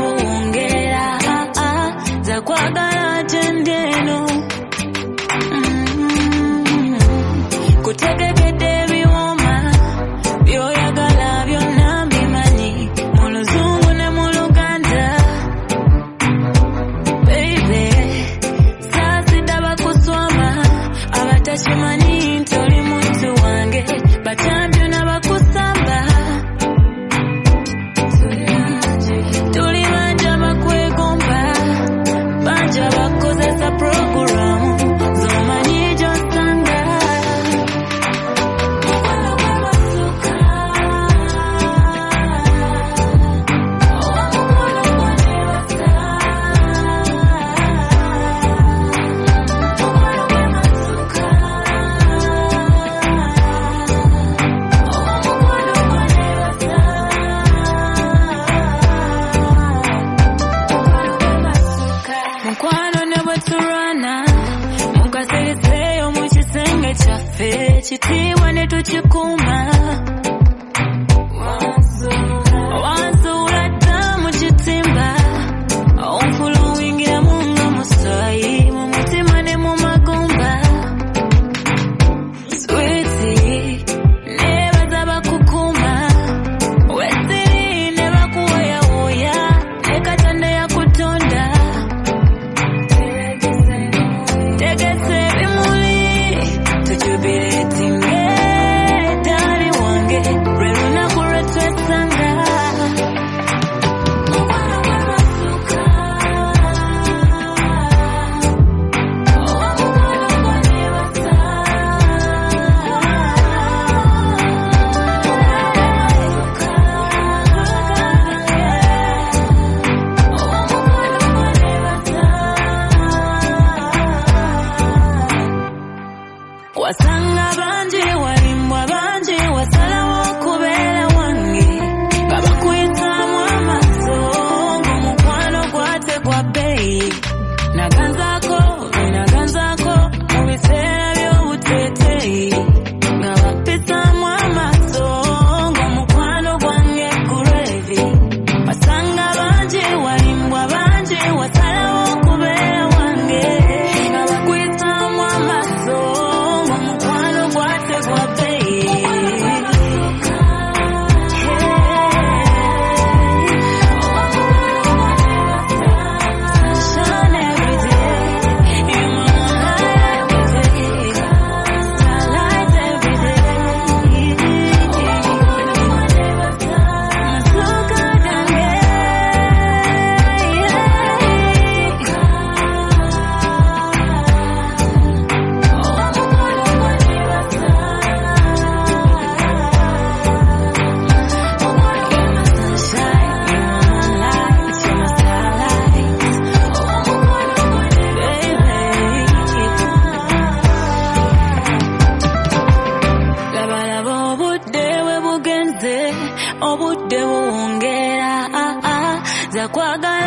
buongera za kwagala tendeno kutegekede biwoma byoyagala byonna bimanyi mu luzungu ne mu Luganda baby sasidaba kusoma abatakimanyi nti oli muntu wange batambi n'abakusamba tuli banja bakwegomba banja bakozesa programu zomanyi gy'osanga mukwano gw'amasuka omukwano gwanewasa mukwano gw'amasuka mukwano ne bweturwana mukaseeseeyo mu kisenge kyaffe ekitiibwa ne tukikuuma wanzuula dda mu kitimba onfuluwingiramu nga musaayi mu mutima ne mu magumba switi nebaza bakukuuma wesiri ne bakuwoyawooya ne Katonda yakutonda tegese bimuli tujubiletinge dali wange lwe lunaku lwe twesanga mukwano gw'amasuka omukwano gwanewasa wasanga bangi walimbwa bangi wasalawo okubeera wange nga bakuyitamu amaaso ng'omukwano gwategwa bbeeyi naganzaako mu biseera by'obuteeteeyi nga bapitaamu amaaso ng'omukwano gwange kuleevi wasanga bangi walimbwa bangi wasalawo okubeera wange nga bakuyitamu amaaso ng'omukwano gwategwa bbeeyi Sunshine every day, you're my light every day, starlight every day. Masuka gange, labalaba obudde we bugenze obudde buwongera za kwagala